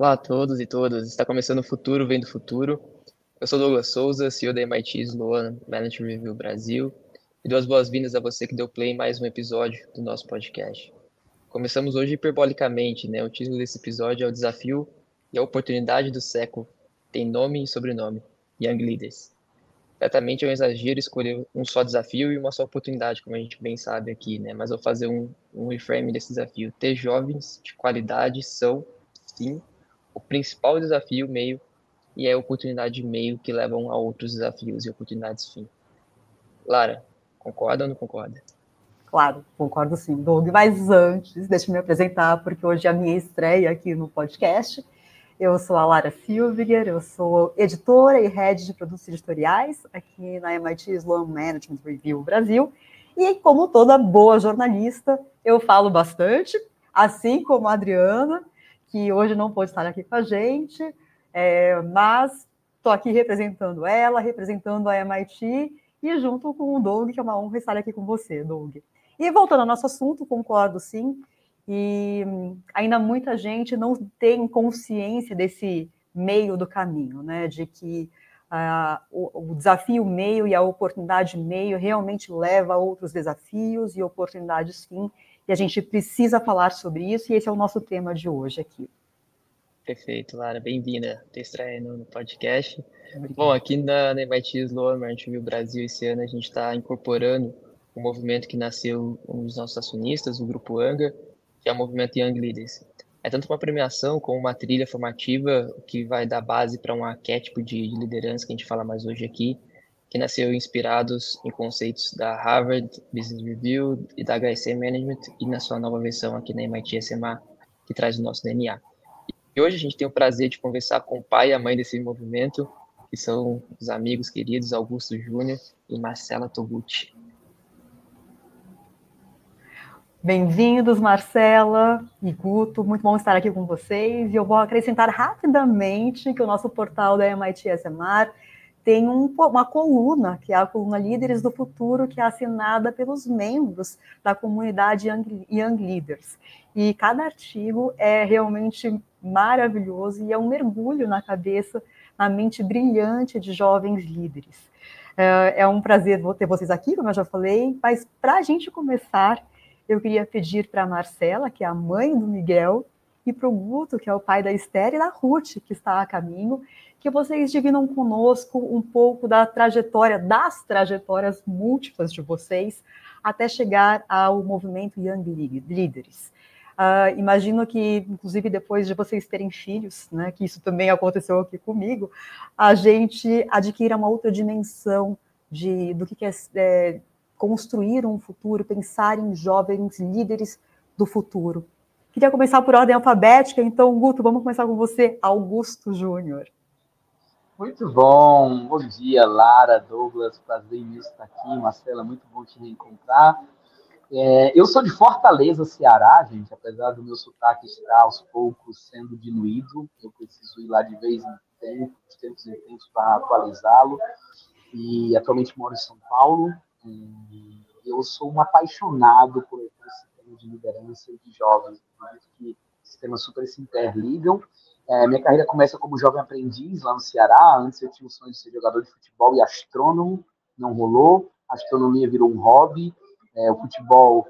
Olá a todos e todas. Está começando o Futuro Vem do Futuro. Eu sou Douglas Souza, CEO da MIT Sloan Management Review Brasil, e dou as boas-vindas a você que deu play em mais um episódio do nosso podcast. Começamos hoje hiperbolicamente, né? O título desse episódio é O Desafio e a Oportunidade do Século. Tem nome e sobrenome: Young Leaders. Certamente é um exagero escolher um só desafio e uma só oportunidade, como a gente bem sabe aqui, né? Mas eu vou fazer um reframe desse desafio. Ter jovens de qualidade são, sim, o principal desafio meio e é a oportunidade meio que levam a outros desafios e oportunidades fim. Lara, concorda ou não concorda? Claro, concordo sim, Doug. Mas antes, deixa eu me apresentar, porque hoje é a minha estreia aqui no podcast. Eu sou a Lara Silviger, eu sou editora e head de produtos editoriais aqui na MIT Sloan Management Review Brasil. E como toda boa jornalista, eu falo bastante, assim como a Adriana, que hoje não pôde estar aqui com a gente, mas estou aqui representando ela, representando a MIT, e junto com o Doug, que é uma honra estar aqui com você, Doug. E voltando ao nosso assunto, concordo sim, e ainda muita gente não tem consciência desse meio do caminho, né? De que o desafio meio e a oportunidade meio realmente leva a outros desafios e oportunidades fim, e a gente precisa falar sobre isso, e esse é o nosso tema de hoje aqui. Perfeito, Lara, bem-vinda a ter estreia no podcast. Obrigada. Bom, aqui na MIT Sloan Management Review Brasil, esse ano a gente está incorporando um movimento que nasceu com os nossos acionistas, o Grupo Anga, que é o movimento Young Leaders. É tanto uma premiação como uma trilha formativa que vai dar base para um arquétipo de liderança que a gente fala mais hoje aqui, que nasceu inspirados em conceitos da Harvard Business Review e da HSM Management e na sua nova versão aqui na MIT SMA, que traz o nosso DNA. E hoje a gente tem o prazer de conversar com o pai e a mãe desse movimento, que são os amigos queridos Augusto Júnior e Marcela Toguchi. Bem-vindos, Marcela e Guto, muito bom estar aqui com vocês. E eu vou acrescentar rapidamente que o nosso portal da MIT SMR tem uma coluna, que é a coluna Líderes do Futuro, que é assinada pelos membros da comunidade Young Leaders. E cada artigo é realmente maravilhoso e é um mergulho na cabeça, na mente brilhante de jovens líderes. É um prazer ter vocês aqui, como eu já falei, mas para a gente começar, eu queria pedir para a Marcela, que é a mãe do Miguel, e para o Guto, que é o pai da Esther, e da Ruth, que está a caminho, que vocês dividam conosco um pouco das trajetórias múltiplas de vocês, até chegar ao movimento Young Leaders. Imagino que, inclusive, depois de vocês terem filhos, né, que isso também aconteceu aqui comigo, a gente adquira uma outra dimensão do que é construir um futuro, pensar em jovens líderes do futuro. Queria começar por ordem alfabética, então, Guto, vamos começar com você, Augusto Júnior. Muito bom, bom dia, Lara, Douglas, prazer imenso estar aqui, Marcela, muito bom te reencontrar. Eu sou de Fortaleza, Ceará, gente, apesar do meu sotaque estar aos poucos sendo diluído, eu preciso ir lá de vez em tempos em tempos para atualizá-lo, e atualmente moro em São Paulo. Eu sou um apaixonado por esse tema de liderança e de jovens. Acredito que esses temas super se interligam. Minha carreira começa como jovem aprendiz lá no Ceará. Antes eu tinha o sonho de ser jogador de futebol e astrônomo, não rolou. A astronomia virou um hobby. O futebol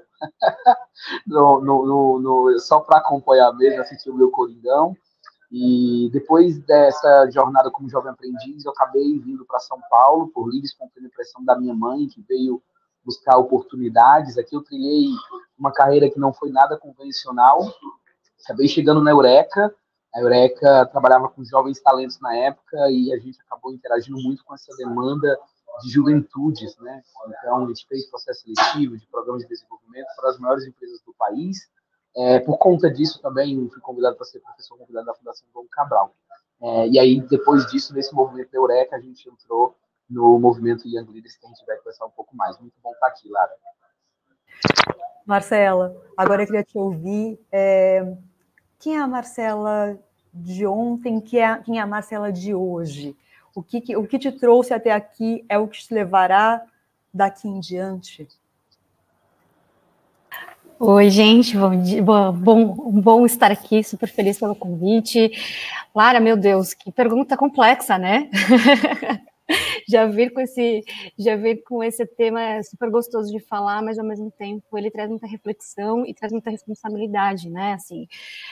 só para acompanhar mesmo, assistir o meu Coringão. E depois dessa jornada como jovem aprendiz, eu acabei vindo para São Paulo por livre e espontânea pressão da minha mãe, que veio buscar oportunidades. Aqui eu trilhei uma carreira que não foi nada convencional. Acabei chegando na Eureka. A Eureka trabalhava com jovens talentos na época e a gente acabou interagindo muito com essa demanda de juventudes, né? Então, a gente fez processo seletivo de programas de desenvolvimento para as maiores empresas do país. Por conta disso, também fui convidado para ser professor convidado da Fundação Dom Cabral. E aí, depois disso, nesse movimento da Eureka, a gente entrou no movimento Young Leaders, que a gente vai conversar um pouco mais. Muito bom estar aqui, Lara. Marcela, agora eu queria te ouvir. Quem é a Marcela de ontem? Quem é a Marcela de hoje? O que te trouxe até aqui é o que te levará daqui em diante? Oi, gente, bom estar aqui, super feliz pelo convite. Lara, meu Deus, que pergunta complexa, né? Já vir com esse tema é super gostoso de falar, mas ao mesmo tempo ele traz muita reflexão e traz muita responsabilidade, né? Assim,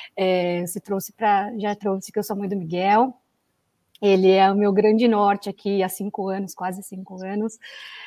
já trouxe que eu sou mãe do Miguel. Ele é o meu grande norte aqui há 5 anos, quase 5 anos.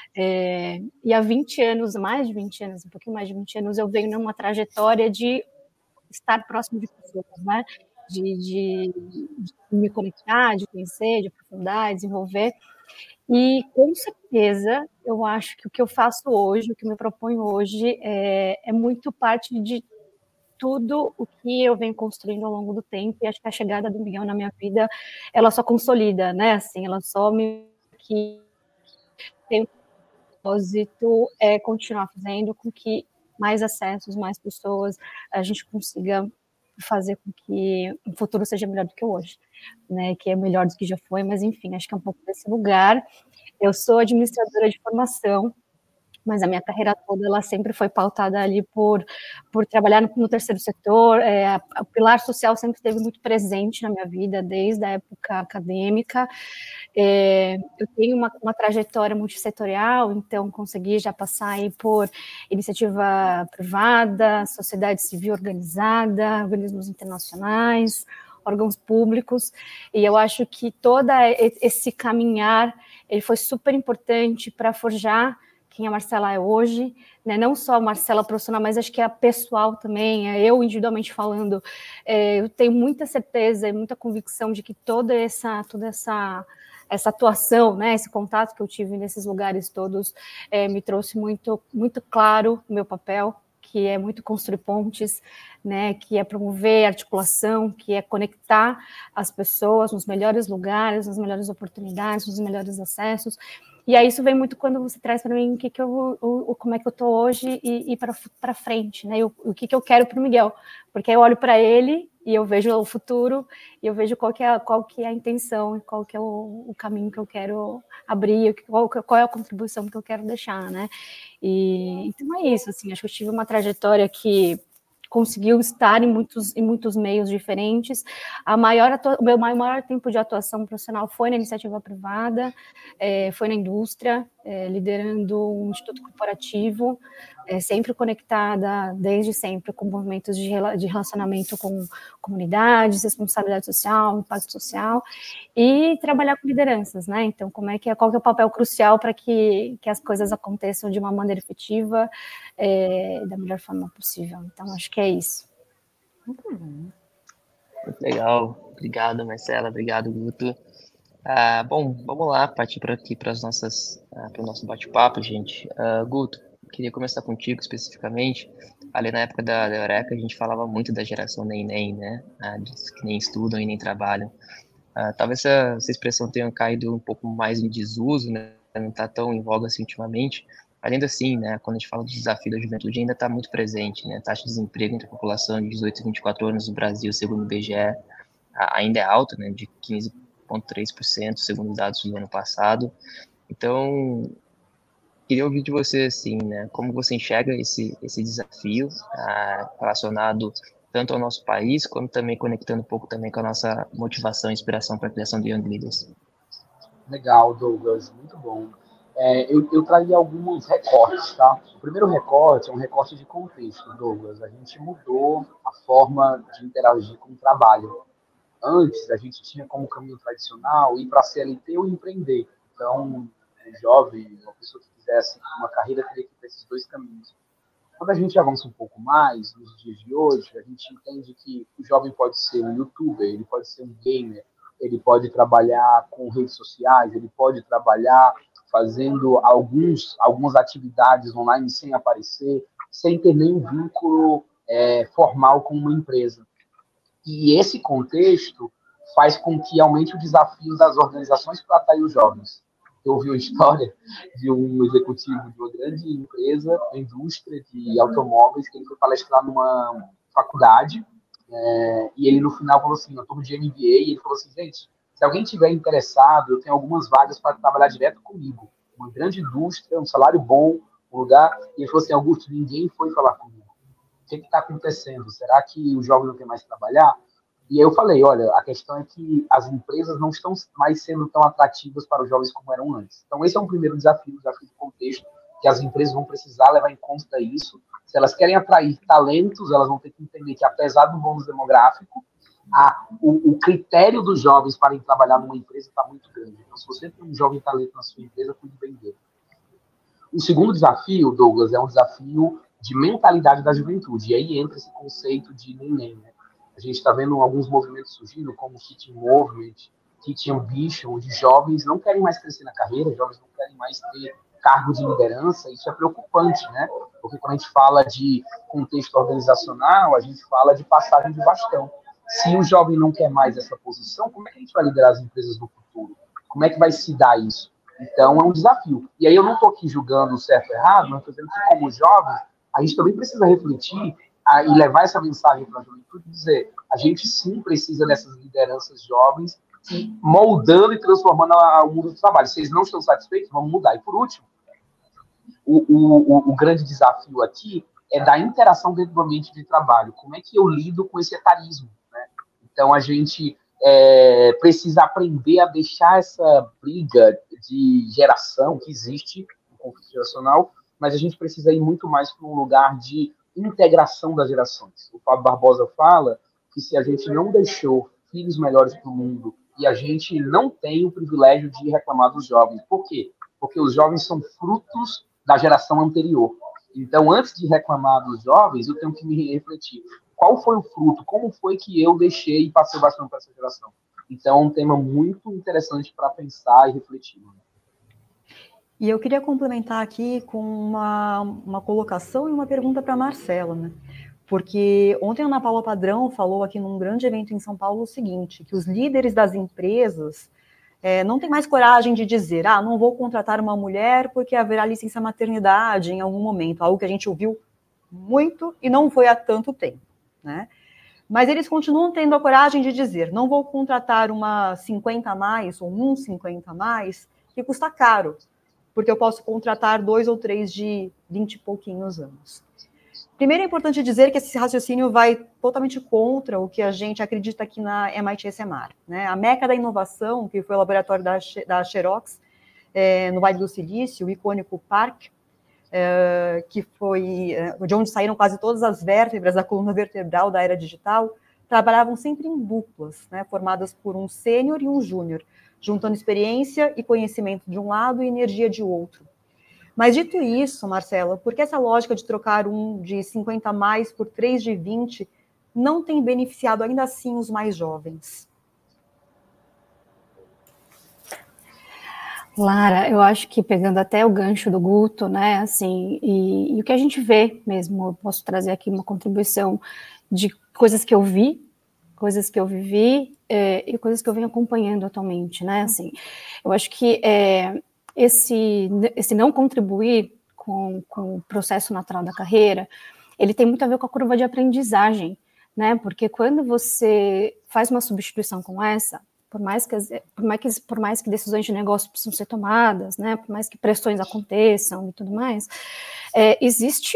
E há 20 anos, mais de 20 anos, um pouquinho mais de 20 anos, eu venho numa trajetória de estar próximo de pessoas, né? De me conectar, de conhecer, de aprofundar, desenvolver. E, com certeza, eu acho que o que eu faço hoje, o que eu me proponho hoje, é muito parte de tudo o que eu venho construindo ao longo do tempo, e acho que a chegada do Miguel na minha vida, ela só consolida, né? Assim, ela só me que tem um propósito continuar fazendo com que mais acessos, mais pessoas, a gente consiga fazer com que o futuro seja melhor do que hoje, né? Que é melhor do que já foi, mas enfim, acho que é um pouco desse lugar. Eu sou administradora de formação, mas a minha carreira toda ela sempre foi pautada ali por trabalhar no terceiro setor. O pilar social sempre esteve muito presente na minha vida, desde a época acadêmica. Eu tenho uma trajetória multissetorial, então consegui já passar aí por iniciativa privada, sociedade civil organizada, organismos internacionais, órgãos públicos, e eu acho que todo esse caminhar ele foi super importante para forjar quem a Marcela é hoje, né? Não só a Marcela profissional, mas acho que a pessoal também, eu individualmente falando, eu tenho muita certeza e muita convicção de que toda essa atuação, né, esse contato que eu tive nesses lugares todos me trouxe muito, muito claro o meu papel, que é muito construir pontes, né, que é promover articulação, que é conectar as pessoas nos melhores lugares, nas melhores oportunidades, nos melhores acessos. E aí isso vem muito quando você traz para mim como é que eu estou hoje e para frente, né? O que eu quero para o Miguel, porque eu olho para ele e eu vejo o futuro e eu vejo qual que é a intenção, qual que é o caminho que eu quero abrir, qual é a contribuição que eu quero deixar, né? Então é isso, assim, acho que eu tive uma trajetória que conseguiu estar em muitos meios diferentes. O meu maior tempo de atuação profissional foi na iniciativa privada, foi na indústria, liderando um instituto corporativo, sempre conectada, desde sempre, com movimentos de relacionamento com comunidades, responsabilidade social, impacto social, e trabalhar com lideranças, né? Então, qual que é o papel crucial para que as coisas aconteçam de uma maneira efetiva, da melhor forma possível. Então, acho que é isso. Muito legal. Obrigado, Marcela. Obrigado, Guto. Bom, vamos lá, partir para aqui para o nosso bate-papo, gente. Guto, queria começar contigo especificamente. Ali na época da Eureka, a gente falava muito da geração neném, né? Que nem estudam e nem trabalham. Talvez essa expressão tenha caído um pouco mais em desuso, né? Não está tão em voga assim ultimamente. Ainda assim, né, quando a gente fala do desafio da juventude, ainda está muito presente, né? A taxa de desemprego entre a população de 18 e 24 anos no Brasil, segundo o IBGE, ainda é alta, né, de 15,3%, segundo os dados do ano passado. Então, queria ouvir de você, assim, né, como você enxerga esse desafio relacionado tanto ao nosso país, como também conectando um pouco também com a nossa motivação e inspiração para a criação de Young Leaders. Legal, Douglas, muito bom. Eu traria alguns recortes, tá? O primeiro recorte é um recorte de contexto, Douglas. A gente mudou a forma de interagir com o trabalho. Antes, a gente tinha como caminho tradicional ir para a CLT ou empreender. Então, um jovem, uma pessoa que quisesse uma carreira, teria que ir para esses dois caminhos. Quando a gente avança um pouco mais, nos dias de hoje, a gente entende que o jovem pode ser um youtuber, ele pode ser um gamer, ele pode trabalhar com redes sociais, ele pode trabalhar fazendo algumas atividades online sem aparecer, sem ter nenhum vínculo formal com uma empresa. E esse contexto faz com que aumente o desafio das organizações para atrair os jovens. Eu ouvi uma história de um executivo de uma grande empresa, indústria de automóveis, que ele foi palestrar numa faculdade, e ele no final falou assim, eu estou de MBA, e ele falou assim, gente, se alguém tiver interessado, eu tenho algumas vagas para trabalhar direto comigo. Uma grande indústria, um salário bom, um lugar. E ele falou assim, Augusto, ninguém foi falar comigo. que está acontecendo? Será que o jovem não quer mais trabalhar? E aí eu falei, olha, a questão é que as empresas não estão mais sendo tão atrativas para os jovens como eram antes. Então esse é um primeiro desafio de contexto, que as empresas vão precisar levar em conta isso. Se elas querem atrair talentos, elas vão ter que entender que, apesar do bônus demográfico, o critério dos jovens para ir trabalhar numa empresa está muito grande. Então, se você tem um jovem talento na sua empresa, cuide bem dele. O segundo desafio, Douglas, é um desafio de mentalidade da juventude. E aí entra esse conceito de neném, né? A gente está vendo alguns movimentos surgindo, como o Kit Movement, Kit Ambition, onde jovens não querem mais crescer na carreira, jovens não querem mais ter cargo de liderança. Isso é preocupante, né? Porque quando a gente fala de contexto organizacional, a gente fala de passagem de bastão. Se o jovem não quer mais essa posição, como é que a gente vai liderar as empresas no futuro? Como é que vai se dar isso? Então, é um desafio. E aí eu não estou aqui julgando o certo ou errado, mas estou dizendo que, como jovens, a gente também precisa refletir e levar essa mensagem para a juventude e dizer, a gente sim precisa dessas lideranças jovens moldando e transformando o mundo do trabalho. Se eles não estão satisfeitos, vamos mudar. E por último, o grande desafio aqui é da interação dentro do ambiente de trabalho. Como é que eu lido com esse etarismo? Né? Então, a gente precisa aprender a deixar essa briga de geração que existe no conflito geracional, mas a gente precisa ir muito mais para um lugar de integração das gerações. O Fábio Barbosa fala que se a gente não deixou filhos melhores para o mundo e a gente não tem o privilégio de reclamar dos jovens. Por quê? Porque os jovens são frutos da geração anterior. Então, antes de reclamar dos jovens, eu tenho que me refletir. Qual foi o fruto? Como foi que eu deixei e passei bastante para essa geração? Então, é um tema muito interessante para pensar e refletir. E eu queria complementar aqui com uma colocação e uma pergunta para a Marcela, né? Porque ontem a Ana Paula Padrão falou aqui num grande evento em São Paulo o seguinte, que os líderes das empresas não têm mais coragem de dizer, não vou contratar uma mulher porque haverá licença maternidade em algum momento, algo que a gente ouviu muito e não foi há tanto tempo, né? Mas eles continuam tendo a coragem de dizer, não vou contratar uma 50 a mais ou um 50 a mais, que custa caro, porque eu posso contratar 2 ou 3 de 20 e pouquinhos anos. Primeiro é importante dizer que esse raciocínio vai totalmente contra o que a gente acredita aqui na MIT SMR, né? A meca da inovação, que foi o laboratório da Xerox, no Vale do Silício, o icônico Park, que foi de onde saíram quase todas as vértebras da coluna vertebral da era digital, trabalhavam sempre em duplas, né, formadas por um sênior e um júnior, juntando experiência e conhecimento de um lado e energia de outro. Mas dito isso, Marcela, por que essa lógica de trocar um de 50 a mais por 3 de 20 não tem beneficiado ainda assim os mais jovens? Lara, eu acho que pegando até o gancho do Guto, né, assim, e o que a gente vê mesmo, eu posso trazer aqui uma contribuição de coisas que eu vi, coisas que eu vivi e coisas que eu venho acompanhando atualmente, né, assim, eu acho que esse não contribuir com o processo natural da carreira, ele tem muito a ver com a curva de aprendizagem, né, porque quando você faz uma substituição como essa, por mais que decisões de negócio precisam ser tomadas, né, por mais que pressões aconteçam e tudo mais, existe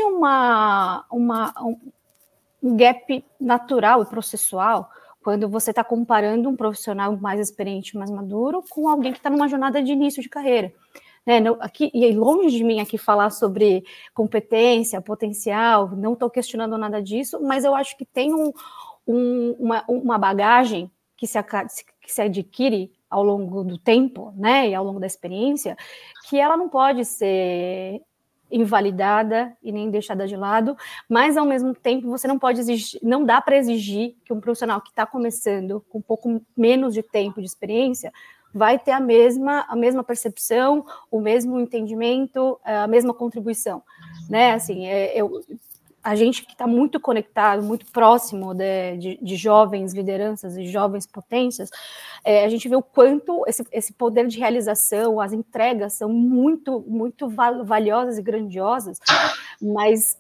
um gap natural e processual quando você está comparando um profissional mais experiente, mais maduro, com alguém que está numa jornada de início de carreira. Né, aqui, e longe de mim aqui falar sobre competência, potencial, não estou questionando nada disso, mas eu acho que tem uma bagagem que se adquire ao longo do tempo, né, e ao longo da experiência, que ela não pode ser invalidada e nem deixada de lado, mas ao mesmo tempo você não pode exigir, não dá para exigir que um profissional que está começando com um pouco menos de tempo de experiência vai ter a mesma percepção, o mesmo entendimento, a mesma contribuição, né? Assim, a gente que está muito conectado, muito próximo de jovens lideranças e jovens potências, a gente vê o quanto esse poder de realização, as entregas são muito, muito valiosas e grandiosas, mas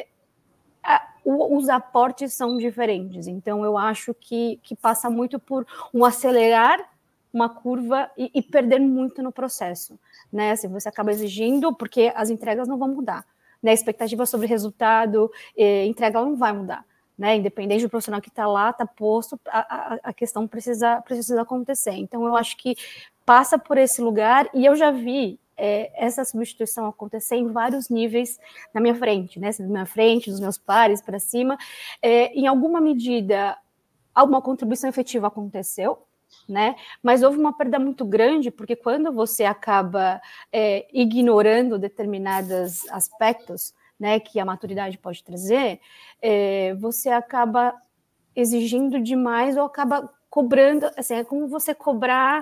os aportes são diferentes. Então, eu acho que passa muito por um acelerar uma curva e perder muito no processo, né? Se você acaba exigindo, porque as entregas não vão mudar. né, a expectativa sobre resultado, entrega, ela não vai mudar. Né, independente do profissional que está lá, está posto, a questão precisa acontecer. Então, eu acho que passa por esse lugar, e eu já vi essa substituição acontecer em vários níveis na minha frente, né, na minha frente, dos meus pares, para cima. Em alguma medida, alguma contribuição efetiva aconteceu, né, mas houve uma perda muito grande, porque quando você acaba ignorando determinados aspectos, né, que a maturidade pode trazer, você acaba exigindo demais ou acaba cobrando, assim, é como você cobrar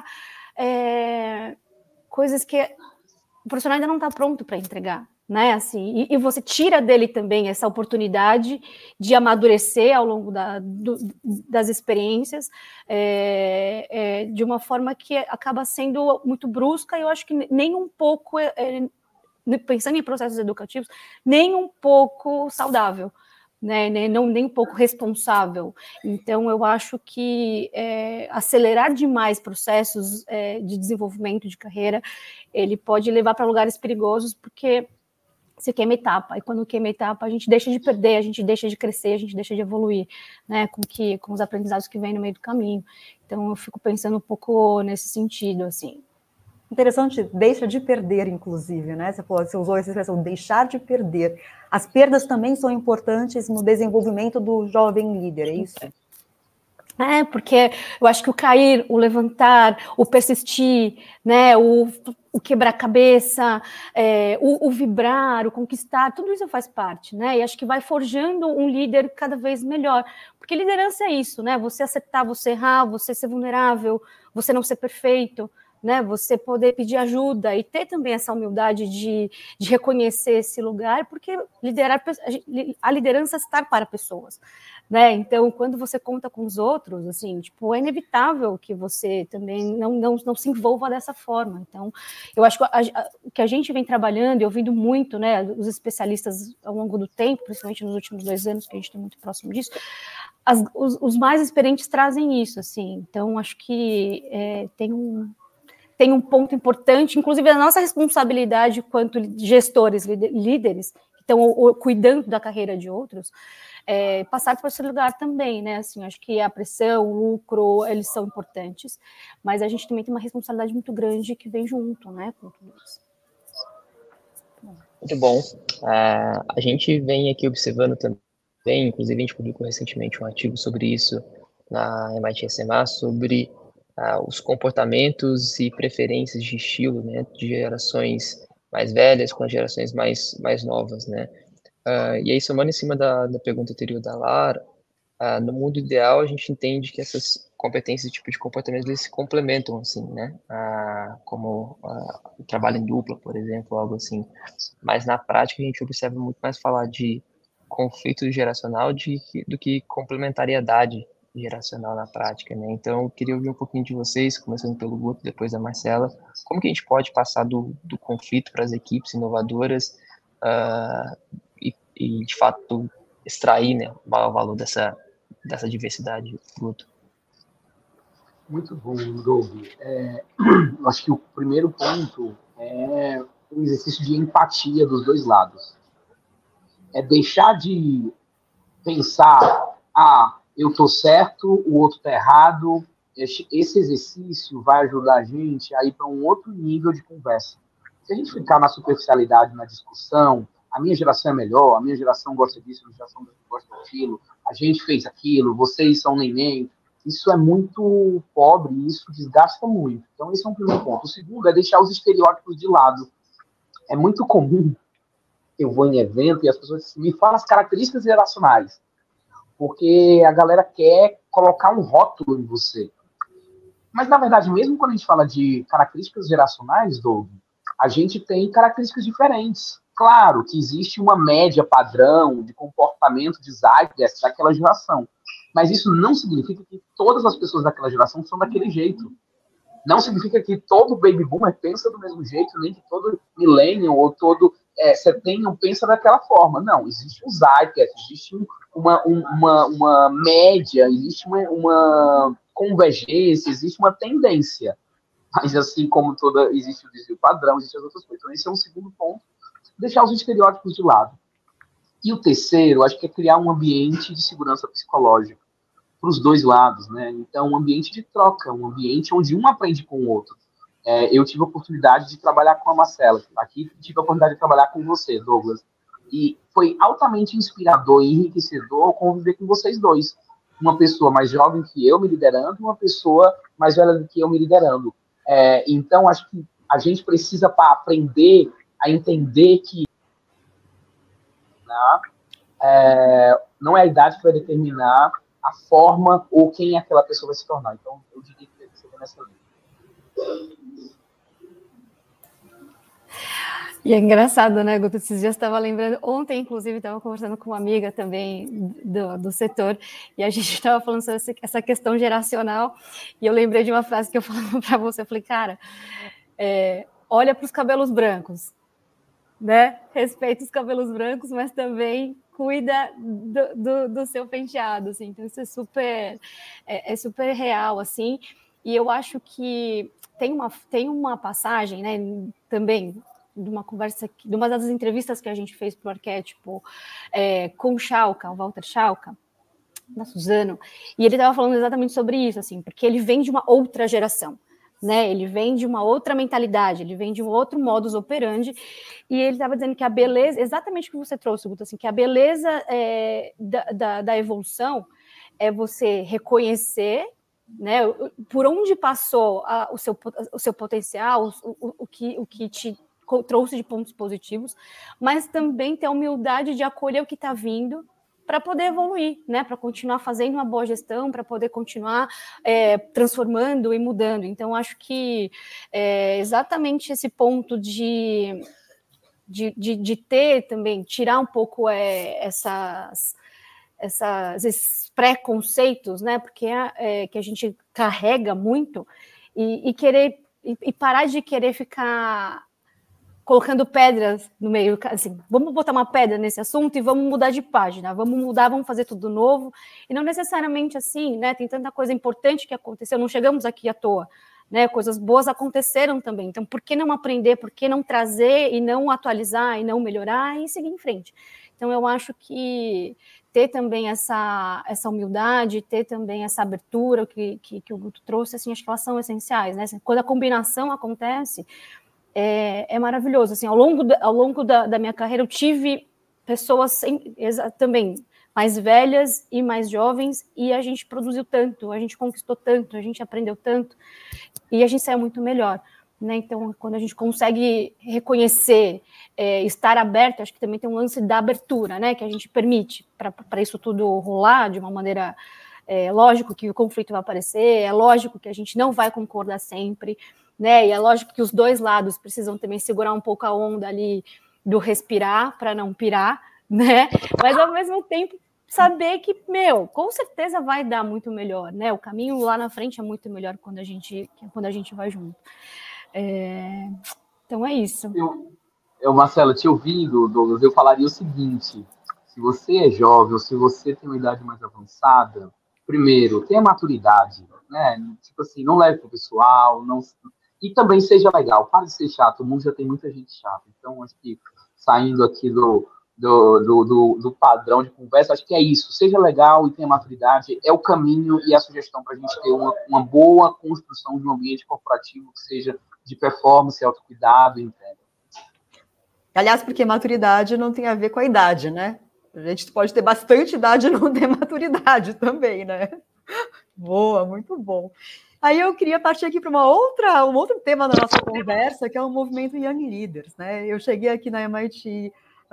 coisas que o profissional ainda não está pronto para entregar, né, assim, e você tira dele também essa oportunidade de amadurecer ao longo das experiências, de uma forma que acaba sendo muito brusca, e eu acho que nem um pouco... pensando em processos educativos, nem um pouco saudável, né? nem um pouco responsável. Então, eu acho que acelerar demais processos de desenvolvimento de carreira, ele pode levar para lugares perigosos, porque você queima etapa, e quando queima etapa, a gente deixa de perder, a gente deixa de crescer, a gente deixa de evoluir, né, com os aprendizados que vêm no meio do caminho. Então, eu fico pensando um pouco nesse sentido, assim. Interessante, deixa de perder, inclusive, né? Você usou essa expressão, deixar de perder. As perdas também são importantes no desenvolvimento do jovem líder, é isso? Porque eu acho que o cair, o levantar, o persistir, né, o quebrar a cabeça, o vibrar, o conquistar, tudo isso faz parte, né? E acho que vai forjando um líder cada vez melhor. Porque liderança é isso, né? Você acertar, você errar, você ser vulnerável, você não ser perfeito, né, você poder pedir ajuda e ter também essa humildade de reconhecer esse lugar, porque a liderança está para pessoas, né? Então, quando você conta com os outros, assim, tipo, é inevitável que você também não se envolva dessa forma. Então, eu acho que o que a gente vem trabalhando e ouvindo muito, né, os especialistas ao longo do tempo, principalmente nos últimos 2 anos, que a gente está muito próximo disso, os mais experientes trazem isso, assim. Então, acho que tem um ponto importante, inclusive a nossa responsabilidade quanto gestores, líderes, que estão cuidando da carreira de outros, passar por esse lugar também, né? Assim, acho que a pressão, o lucro, eles são importantes, mas a gente também tem uma responsabilidade muito grande que vem junto, né, com tudo isso. Muito bom. A gente vem aqui observando também, inclusive a gente publicou recentemente um artigo sobre isso na MIT SMA, sobre os comportamentos e preferências de estilo, né, de gerações mais velhas com as gerações mais novas, né. E aí, somando em cima da pergunta anterior da Lara, no mundo ideal, a gente entende que essas competências, tipo de comportamento, eles se complementam, assim, né, como o trabalho em dupla, por exemplo, algo assim. Mas na prática, a gente observa muito mais falar de conflito geracional do que complementariedade geracional na prática, né? Então, eu queria ouvir um pouquinho de vocês, começando pelo Guto, depois da Marcela, como que a gente pode passar do conflito para as equipes inovadoras e, de fato, extrair, né, o maior valor dessa diversidade, Guto? Muito bom, Doug. Eu acho que o primeiro ponto é um exercício de empatia dos dois lados. É deixar de pensar, eu estou certo, o outro está errado. Esse exercício vai ajudar a gente a ir para um outro nível de conversa. Se a gente ficar na superficialidade, na discussão, a minha geração é melhor, a minha geração gosta disso, a minha geração gosta daquilo, a gente fez aquilo, vocês são neném, isso é muito pobre e isso desgasta muito. Então, esse é um primeiro ponto. O segundo é deixar os estereótipos de lado. É muito comum, eu vou em evento e as pessoas me falam as características geracionais, porque a galera quer colocar um rótulo em você. Mas, na verdade, mesmo quando a gente fala de características geracionais, Doug, a gente tem características diferentes. Claro que existe uma média padrão de comportamento de zeitgeist daquela geração, mas isso não significa que todas as pessoas daquela geração são daquele jeito. Não significa que todo baby boomer pensa do mesmo jeito, nem que todo millennial ou todo centennial pensa daquela forma. Não, existe um zeitgeist, existe uma média, existe uma convergência, existe uma tendência. Mas assim como existe o desvio padrão, existem as outras coisas. Então esse é um segundo ponto. deixar os estereótipos de lado. E o terceiro, acho que é criar um ambiente de segurança psicológica para os dois lados, né? Então, um ambiente de troca, um ambiente onde um aprende com o outro. Eu tive a oportunidade de trabalhar com a Marcela, aqui tive a oportunidade de trabalhar com você, Douglas, e foi altamente inspirador e enriquecedor conviver com vocês dois. Uma pessoa mais jovem que eu me liderando, uma pessoa mais velha do que eu me liderando. Então, acho que a gente precisa aprender a entender que não é a idade que vai determinar a forma ou quem aquela pessoa vai se tornar. Então, eu diria que seria nessa linha. E é engraçado, né, Guto? Esses dias estava lembrando, ontem, inclusive, estava conversando com uma amiga também do setor, e a gente estava falando sobre essa questão geracional, e eu lembrei de uma frase que eu falava para você, eu falei, cara, olha para os cabelos brancos, né? Respeita os cabelos brancos, mas também cuida do seu penteado, assim. Então isso é super real, assim. E eu acho que tem uma passagem, né? Também de uma conversa, de uma das entrevistas que a gente fez para o Arquétipo com o Schalka, o Walter Schalka, da Suzano, e ele estava falando exatamente sobre isso, assim, porque ele vem de uma outra geração. Né, ele vem de uma outra mentalidade, ele vem de um outro modus operandi, e ele estava dizendo que a beleza, exatamente o que você trouxe, Guto, assim, que a beleza da evolução é você reconhecer, né, por onde passou o seu potencial, o que te trouxe de pontos positivos, mas também ter a humildade de acolher o que está vindo, para poder evoluir, né? Para continuar fazendo uma boa gestão, para poder continuar transformando e mudando. Então, acho que exatamente esse ponto de ter também, tirar um pouco esses preconceitos, né? Porque que a gente carrega muito e querer e parar de querer ficar colocando pedras no meio, assim, vamos botar uma pedra nesse assunto e vamos mudar de página, vamos fazer tudo novo, e não necessariamente assim, né, tem tanta coisa importante que aconteceu, não chegamos aqui à toa, né, coisas boas aconteceram também, então por que não aprender, por que não trazer e não atualizar e não melhorar e seguir em frente? Então eu acho que ter também essa humildade, ter também essa abertura que o Guto trouxe, assim, acho que elas são essenciais, né, quando a combinação acontece, é maravilhoso. Assim, ao longo da minha carreira, eu tive pessoas também mais velhas e mais jovens, e a gente produziu tanto, a gente conquistou tanto, a gente aprendeu tanto, e a gente saiu muito melhor. Né? Então, quando a gente consegue reconhecer, estar aberto, acho que também tem um lance da abertura, né? Que a gente permite para isso tudo rolar de uma maneira... lógico que o conflito vai aparecer, é lógico que a gente não vai concordar sempre, né? E é lógico que os dois lados precisam também segurar um pouco a onda ali do respirar para não pirar, né? Mas ao mesmo tempo saber que, com certeza vai dar muito melhor, né? O caminho lá na frente é muito melhor quando a gente vai junto. Então é isso. Marcela, te ouvindo, Douglas, eu falaria o seguinte: se você é jovem ou se você tem uma idade mais avançada, primeiro, tenha maturidade, né? Tipo assim, não leve pro pessoal, não... E também seja legal, pare de ser chato, o mundo já tem muita gente chata. Então, acho que saindo aqui do padrão de conversa, acho que é isso. Seja legal e tenha maturidade, é o caminho e a sugestão para a gente ter uma boa construção de um ambiente corporativo que seja de performance, autocuidado e entrega. Aliás, porque maturidade não tem a ver com a idade, né? A gente pode ter bastante idade e não ter maturidade também, né? Boa, muito bom. Aí eu queria partir aqui para um outro tema da nossa conversa, que é o movimento Young Leaders, né? Eu cheguei aqui na MIT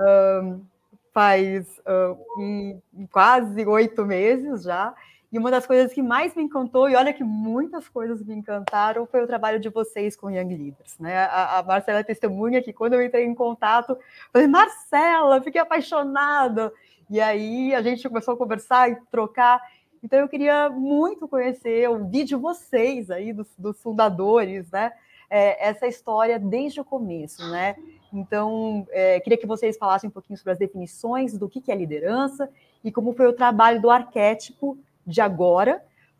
faz quase 8 meses já, e uma das coisas que mais me encantou, e olha que muitas coisas me encantaram, foi o trabalho de vocês com Young Leaders, né? A Marcela é testemunha que quando eu entrei em contato, eu falei, Marcela, fiquei apaixonada, e aí a gente começou a conversar e trocar. Então, eu queria muito conhecer, ouvir de vocês aí, dos fundadores, né? Essa história desde o começo, né? Então, queria que vocês falassem um pouquinho sobre as definições do que é liderança e como foi o trabalho do arquétipo de agora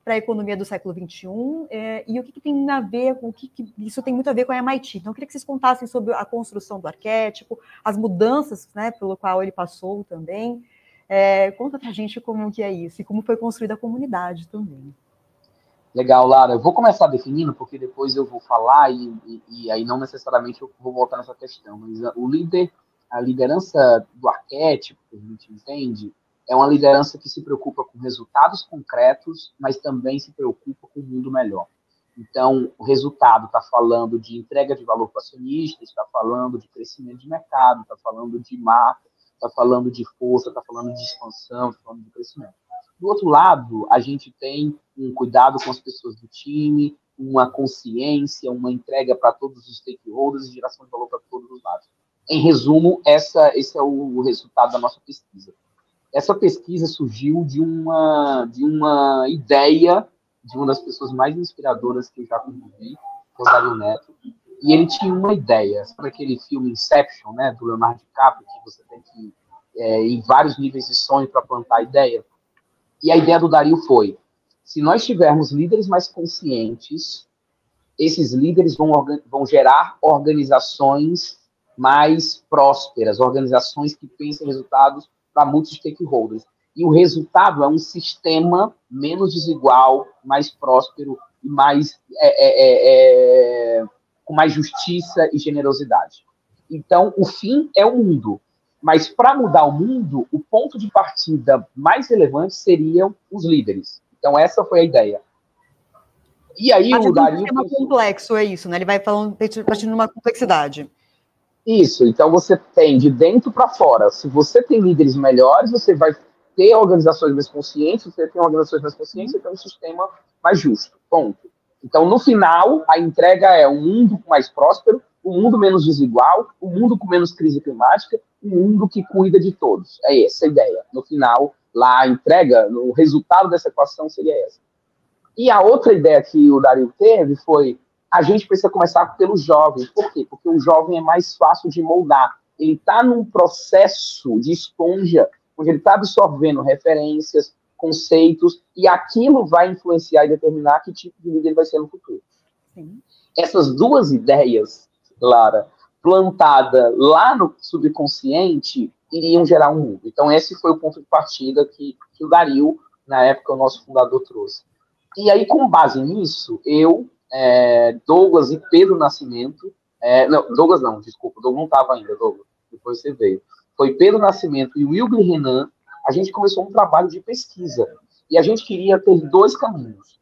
para a economia do século XXI, e o que tem a ver, isso tem muito a ver com a MIT. Então, eu queria que vocês contassem sobre a construção do arquétipo, as mudanças, né, pelo qual ele passou também. Conta para a gente como que é isso, e como foi construída a comunidade também. Legal, Lara. Eu vou começar definindo, porque depois eu vou falar, e aí não necessariamente eu vou voltar nessa questão, mas a liderança do arquétipo, que a gente entende, é uma liderança que se preocupa com resultados concretos, mas também se preocupa com o mundo melhor. Então, o resultado está falando de entrega de valor para acionistas, está falando de crescimento de mercado, está falando de marca, está falando de força, está falando de expansão, está falando de crescimento. Do outro lado, a gente tem um cuidado com as pessoas do time, uma consciência, uma entrega para todos os stakeholders e geração de valor para todos os lados. Em resumo, esse é o resultado da nossa pesquisa. Essa pesquisa surgiu de uma ideia de uma das pessoas mais inspiradoras que eu já convivi, o Dario Neto, e ele tinha uma ideia. Sabe aquele filme Inception, né, do Leonardo DiCaprio, que você tem que ir em vários níveis de sonho para plantar a ideia? E a ideia do Dario foi, se nós tivermos líderes mais conscientes, esses líderes vão gerar organizações mais prósperas, organizações que pensem em resultados para muitos stakeholders. E o resultado é um sistema menos desigual, mais próspero e mais, com mais justiça e generosidade. Então, o fim é o mundo. Mas para mudar o mundo, o ponto de partida mais relevante seriam os líderes. Então, essa foi a ideia. E aí o Dario... Um sistema complexo, é isso, né? Ele vai partindo numa complexidade. Isso, então você tem de dentro para fora. Se você tem líderes melhores, você vai ter organizações mais conscientes, você tem organizações mais conscientes, você tem um sistema mais justo. Ponto. Então, no final, a entrega é um mundo mais próspero, um mundo menos desigual, um mundo com menos crise climática, um mundo que cuida de todos. É essa a ideia. No final, lá a entrega, o resultado dessa equação seria essa. E a outra ideia que o Dario teve foi: a gente precisa começar pelos jovens. Por quê? Porque o jovem é mais fácil de moldar. Ele está num processo de esponja, onde ele está absorvendo referências, conceitos, e aquilo vai influenciar e determinar que tipo de líder ele vai ser no futuro. Sim. Essas duas ideias, Lara, plantada lá no subconsciente, iriam gerar um mundo. Então, esse foi o ponto de partida que o Dario, na época, o nosso fundador, trouxe. E aí, com base nisso, eu, Douglas e Pedro Nascimento, Douglas não estava ainda, Douglas, depois você veio. Foi Pedro Nascimento e Wilgli Renan, a gente começou um trabalho de pesquisa. E a gente queria ter dois caminhos.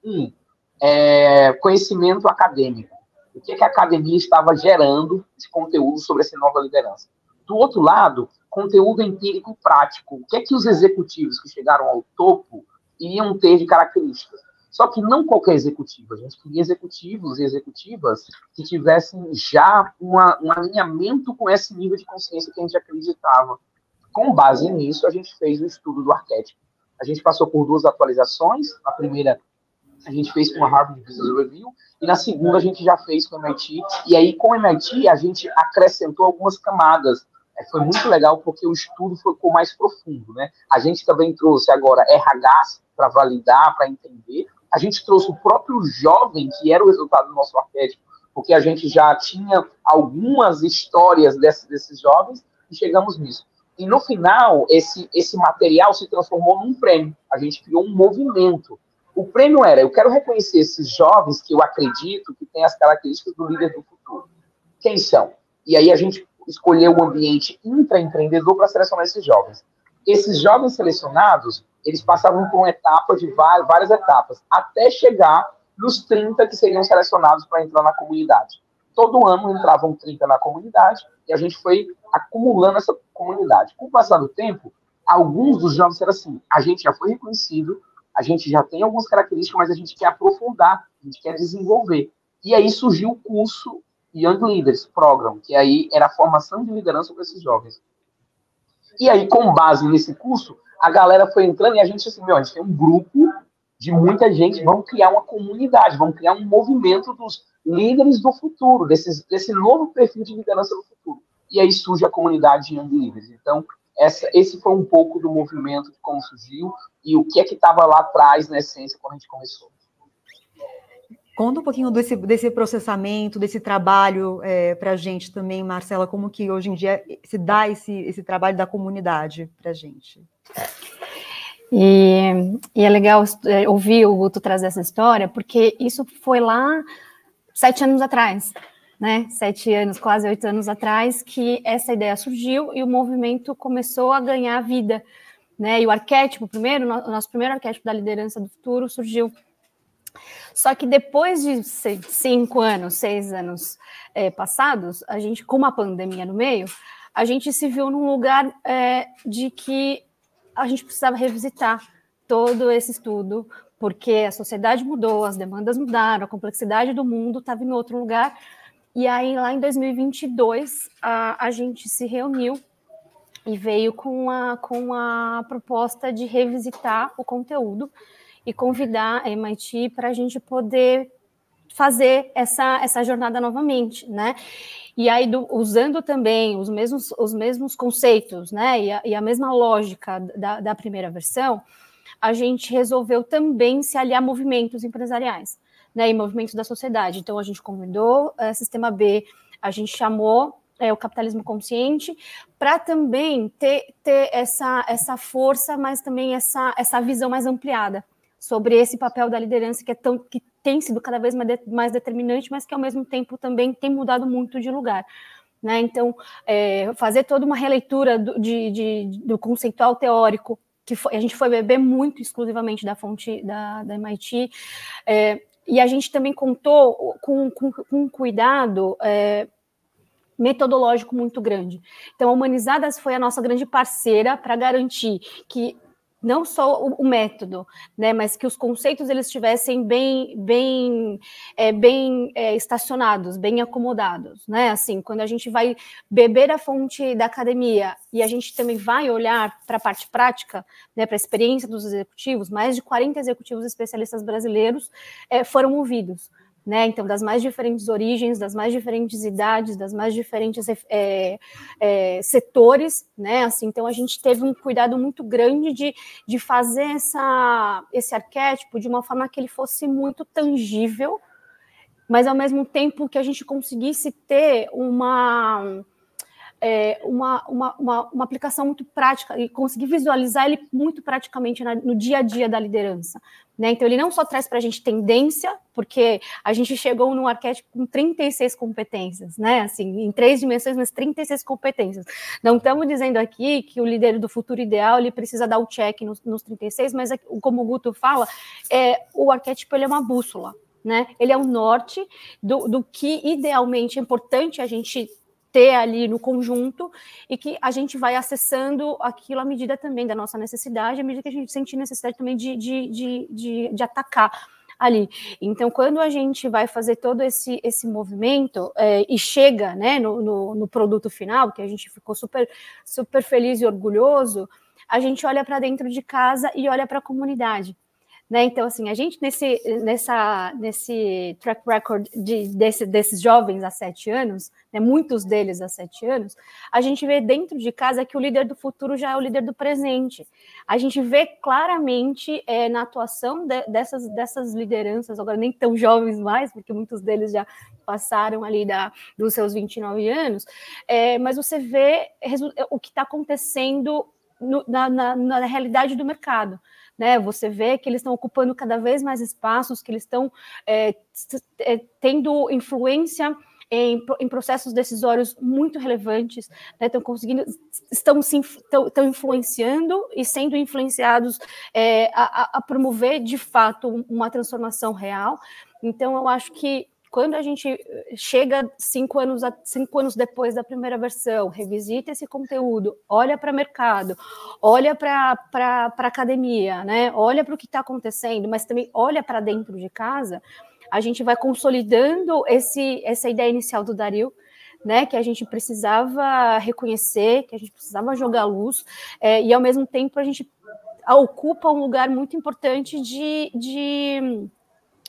Conhecimento acadêmico. O que a academia estava gerando de conteúdo sobre essa nova liderança. Do outro lado, conteúdo empírico e prático. O que os executivos que chegaram ao topo iriam ter de características? Só que não qualquer executivo. A gente queria executivos e executivas que tivessem já um alinhamento com esse nível de consciência que a gente acreditava. Com base nisso, a gente fez o estudo do arquétipo. A gente passou por 2 atualizações. A primeira a gente fez com a Harvard Business Review, e na segunda a gente já fez com o MIT. E aí, com o MIT, a gente acrescentou algumas camadas. Foi muito legal porque o estudo ficou mais profundo, né? A gente também trouxe agora RH para validar, para entender. A gente trouxe o próprio jovem, que era o resultado do nosso arquétipo, porque a gente já tinha algumas histórias desses jovens, e chegamos nisso. E no final, esse material se transformou num prêmio. A gente criou um movimento. O prêmio era: eu quero reconhecer esses jovens que eu acredito que têm as características do líder do futuro. Quem são? E aí a gente escolheu o ambiente intraempreendedor para selecionar esses jovens. Esses jovens selecionados, eles passavam por uma etapa de várias etapas, até chegar nos 30 que seriam selecionados para entrar na comunidade. Todo ano entravam 30 na comunidade, e a gente foi acumulando essa comunidade. Com o passar do tempo, alguns dos jovens disseram assim: a gente já foi reconhecido, a gente já tem algumas características, mas a gente quer aprofundar, a gente quer desenvolver. E aí surgiu o curso Young Leaders Program, que aí era a formação de liderança para esses jovens. E aí, com base nesse curso, a galera foi entrando e a gente assim: a gente tem um grupo de muita gente, vamos criar uma comunidade, vamos criar um movimento dos líderes do futuro, desse novo perfil de liderança do futuro. E aí surge a comunidade Young Leaders. Então, esse foi um pouco do movimento de como surgiu e o que é que estava lá atrás, na essência, quando a gente começou. Conta um pouquinho desse processamento, desse trabalho para a gente também, Marcela, como que hoje em dia se dá esse trabalho da comunidade para a gente. E é legal ouvir o Guto trazer essa história, porque isso foi lá 7 anos atrás, né? 7 anos, quase 8 anos atrás, que essa ideia surgiu e o movimento começou a ganhar vida, né? E o arquétipo, o nosso primeiro arquétipo da liderança do futuro surgiu. Só que depois de 5 anos, 6 anos passados, a gente, com uma pandemia no meio, a gente se viu num lugar de que a gente precisava revisitar todo esse estudo, porque a sociedade mudou, as demandas mudaram, a complexidade do mundo estava em outro lugar. E aí, lá em 2022, a gente se reuniu e veio com a proposta de revisitar o conteúdo e convidar a MIT para a gente poder fazer essa jornada novamente, né? E aí, usando também os mesmos conceitos, né? E a mesma lógica da primeira versão, a gente resolveu também se aliar a movimentos empresariais, né? E movimentos da sociedade. Então, a gente convidou Sistema B, a gente chamou o capitalismo consciente, para também ter essa força, mas também essa visão mais ampliada sobre esse papel da liderança que tem sido cada vez mais determinante, mas que ao mesmo tempo também tem mudado muito de lugar, né? Então, fazer toda uma releitura do conceitual teórico, que a gente foi beber muito exclusivamente da fonte da MIT, e a gente também contou com um cuidado metodológico muito grande. Então, a Humanizadas foi a nossa grande parceira para garantir que não só o método, né, mas que os conceitos eles estivessem bem estacionados, bem acomodados, né? Assim, quando a gente vai beber a fonte da academia e a gente também vai olhar para a parte prática, né, para a experiência dos executivos, mais de 40 executivos especialistas brasileiros foram ouvidos. Né? Então, das mais diferentes origens, das mais diferentes idades, das mais diferentes setores, né? Assim, então, a gente teve um cuidado muito grande de fazer esse arquétipo de uma forma que ele fosse muito tangível, mas, ao mesmo tempo, que a gente conseguisse ter uma aplicação muito prática e conseguir visualizar ele muito praticamente no dia a dia da liderança, né? Então, ele não só traz para a gente tendência, porque a gente chegou num arquétipo com 36 competências, né? Assim, em 3 dimensões, mas 36 competências. Não estamos dizendo aqui que o líder do futuro ideal ele precisa dar o check nos 36, mas, como o Guto fala, o arquétipo ele é uma bússola, né? Ele é o norte do que idealmente é importante a gente ter ali no conjunto e que a gente vai acessando aquilo à medida também da nossa necessidade, à medida que a gente sentir necessidade também de atacar ali. Então, quando a gente vai fazer todo esse movimento e chega, né, no produto final, que a gente ficou super, super feliz e orgulhoso, a gente olha para dentro de casa e olha para a comunidade. Né? Então, assim, a gente nesse track record desses jovens há 7 anos, né, muitos deles há 7 anos, a gente vê dentro de casa que o líder do futuro já é o líder do presente. A gente vê claramente na atuação dessas lideranças, agora nem tão jovens mais, porque muitos deles já passaram ali dos seus 29 anos, mas você vê o que está acontecendo na realidade do mercado. Né, você vê que eles estão ocupando cada vez mais espaços, que eles estão tendo influência em processos decisórios muito relevantes, né, estão influenciando e sendo influenciados a promover, de fato, uma transformação real. Então, eu acho que quando a gente chega 5 anos depois da primeira versão, revisita esse conteúdo, olha para o mercado, olha para a academia, né? Olha para o que está acontecendo, mas também olha para dentro de casa, a gente vai consolidando essa ideia inicial do Dario, né, que a gente precisava reconhecer, que a gente precisava jogar luz, e ao mesmo tempo a gente ocupa um lugar muito importante de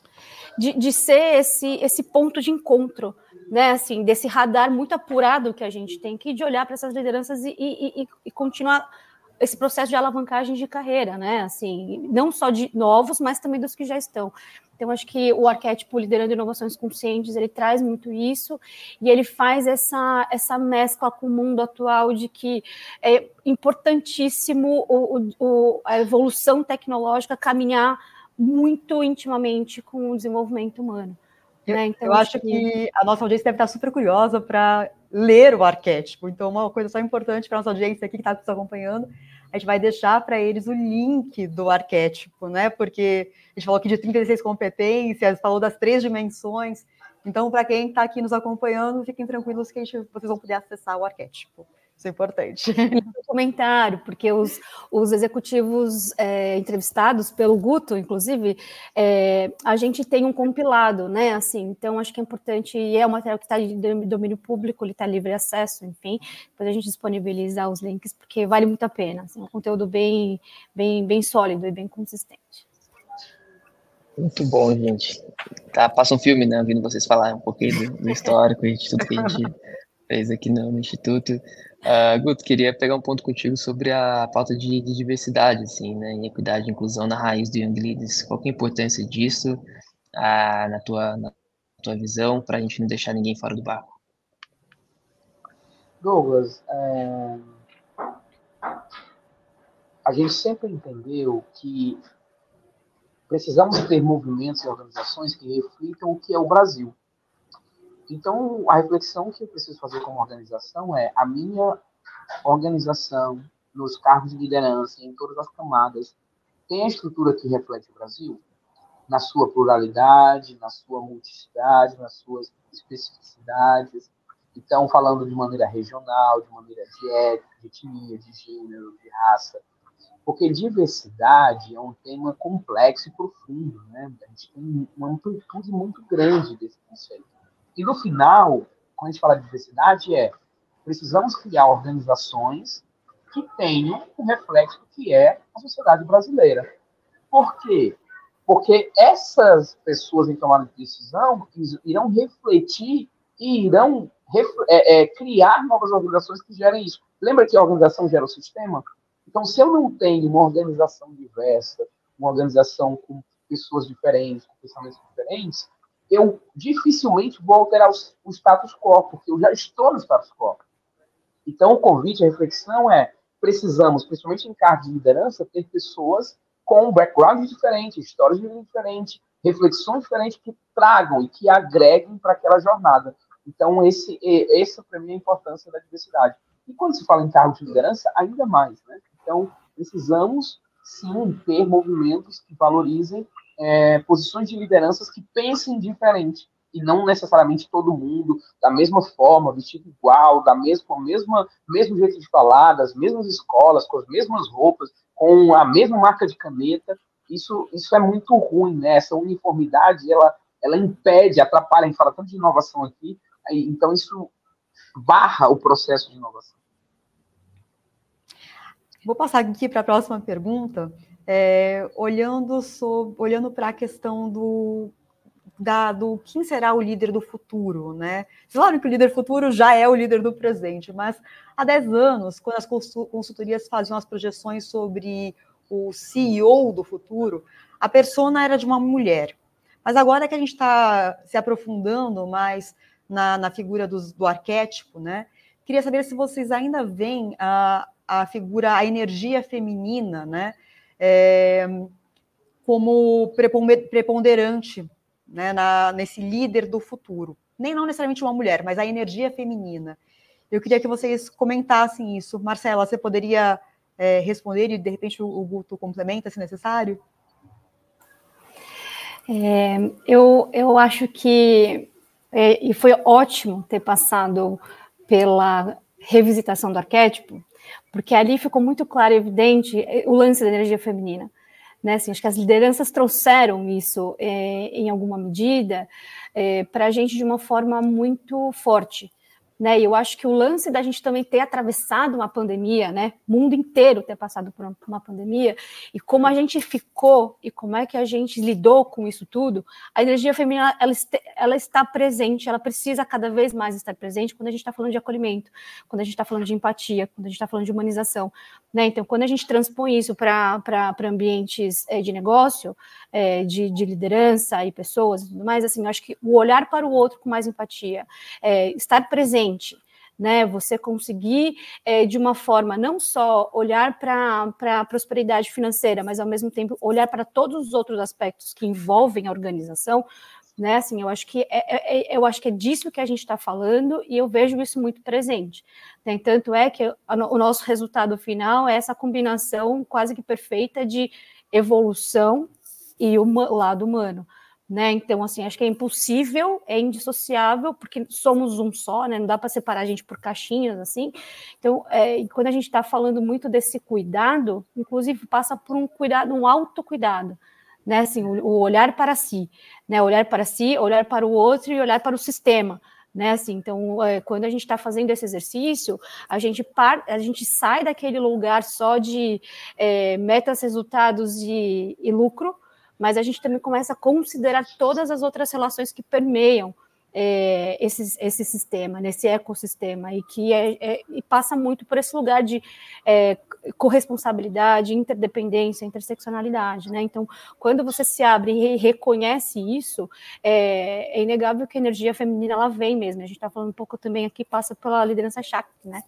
de ser esse ponto de encontro, né, assim, desse radar muito apurado que a gente tem que de olhar para essas lideranças e continuar esse processo de alavancagem de carreira, né, assim, não só de novos, mas também dos que já estão. Então, acho que o arquétipo Liderando Inovações Conscientes, ele traz muito isso, e ele faz essa mescla com o mundo atual de que é importantíssimo a evolução tecnológica caminhar muito intimamente com o desenvolvimento humano. Né? Então, eu acho que a nossa audiência deve estar super curiosa para ler o arquétipo. Então, uma coisa só importante para a nossa audiência aqui que está nos acompanhando, a gente vai deixar para eles o link do arquétipo, né? Porque a gente falou aqui de 36 competências, falou das 3 dimensões. Então, para quem está aqui nos acompanhando, fiquem tranquilos que vocês vão poder acessar o arquétipo. Isso é importante. E um comentário, porque os executivos entrevistados pelo Guto, inclusive, a gente tem um compilado, né? Assim, então, acho que é importante, e é um material que está de domínio público, ele está livre acesso, enfim, depois a gente disponibiliza os links, porque vale muito a pena. Assim, um conteúdo bem sólido e bem consistente. Muito bom, gente. Tá, passa um filme, né? Ouvindo vocês falar um pouquinho do histórico e de tudo que a gente fez aqui no Instituto. Guto, queria pegar um ponto contigo sobre a pauta de diversidade, assim, né, e equidade e inclusão na raiz do Young Leaders. Qual que é a importância disso na tua visão, para a gente não deixar ninguém fora do barco? Douglas, a gente sempre entendeu que precisamos ter movimentos e organizações que reflitam o que é o Brasil. Então, a reflexão que eu preciso fazer como organização é a minha organização, nos cargos de liderança, em todas as camadas, tem a estrutura que reflete o Brasil? Na sua pluralidade, na sua multiplicidade, nas suas especificidades. Então, falando de maneira regional, de maneira de étnica, de etnia, de gênero, de raça. Porque diversidade é um tema complexo e profundo, né? A gente tem uma amplitude muito grande desse conceito. E no final, quando a gente fala de diversidade, precisamos criar organizações que tenham um reflexo do que é a sociedade brasileira. Por quê? Porque essas pessoas em tomada de decisão irão refletir e irão criar novas organizações que gerem isso. Lembra que a organização gera o sistema? Então, se eu não tenho uma organização diversa, uma organização com pessoas diferentes, com pensamentos diferentes, eu dificilmente vou alterar o status quo, porque eu já estou no status quo. Então, o convite, a reflexão precisamos, principalmente em cargos de liderança, ter pessoas com background diferente, histórias diferentes, reflexões diferentes que tragam e que agreguem para aquela jornada. Então, essa para mim é a importância da diversidade. E quando se fala em cargos de liderança, ainda mais, né? Então, precisamos, sim, ter movimentos que valorizem posições de lideranças que pensem diferente, e não necessariamente todo mundo da mesma forma, vestido igual, mesmo jeito de falar, das mesmas escolas, com as mesmas roupas, com a mesma marca de caneta. Isso é muito ruim, né? Essa uniformidade, ela impede, atrapalha, a gente fala tanto de inovação aqui, então isso barra o processo de inovação. Vou passar aqui para a próxima pergunta, olhando para a questão do quem será o líder do futuro, né? Vocês sabem que o líder futuro já é o líder do presente, mas há 10 anos, quando as consultorias faziam as projeções sobre o CEO do futuro, a persona era de uma mulher. Mas agora que a gente está se aprofundando mais na figura do arquétipo, né? Queria saber se vocês ainda veem a figura, a energia feminina, né? Como preponderante, né, nesse líder do futuro. Nem não necessariamente uma mulher, mas a energia feminina. Eu queria que vocês comentassem isso. Marcela, você poderia responder e, de repente, o Guto complementa, se necessário? Eu acho que e foi ótimo ter passado pela revisitação do arquétipo, porque ali ficou muito claro e evidente o lance da energia feminina. Né, assim, acho que as lideranças trouxeram isso em alguma medida para a gente de uma forma muito forte, né? E eu acho que o lance da gente também ter atravessado uma pandemia, né? O mundo inteiro ter passado por uma pandemia, e como a gente ficou, e como é que a gente lidou com isso tudo, a energia feminina, ela está presente, ela precisa cada vez mais estar presente quando a gente está falando de acolhimento, quando a gente está falando de empatia, quando a gente está falando de humanização, né? Então, quando a gente transpõe isso para ambientes de negócio, de liderança e pessoas e tudo mais, assim, eu acho que o olhar para o outro com mais empatia, estar presente, né? Você conseguir, de uma forma, não só olhar para a prosperidade financeira, mas, ao mesmo tempo, olhar para todos os outros aspectos que envolvem a organização, né? Assim, eu acho que é disso que a gente está falando, e eu vejo isso muito presente, né? Tanto é que o nosso resultado final é essa combinação quase que perfeita de evolução e o lado humano, né? Então, assim, acho que é impossível, é indissociável, porque somos um só, né? Não dá para separar a gente por caixinhas, assim. Então, quando a gente está falando muito desse cuidado, inclusive passa por um cuidado, um autocuidado, né? Assim, o olhar para si, né? Olhar para si, olhar para o outro e olhar para o sistema, né? Assim, então, quando a gente está fazendo esse exercício, a gente sai daquele lugar só de metas, resultados e lucro, mas a gente também começa a considerar todas as outras relações que permeiam esse sistema, nesse ecossistema, e que e passa muito por esse lugar de corresponsabilidade, interdependência, interseccionalidade, né? Então, quando você se abre e reconhece isso, é inegável que a energia feminina, ela vem mesmo. A gente está falando um pouco também aqui, passa pela liderança Shakti, né?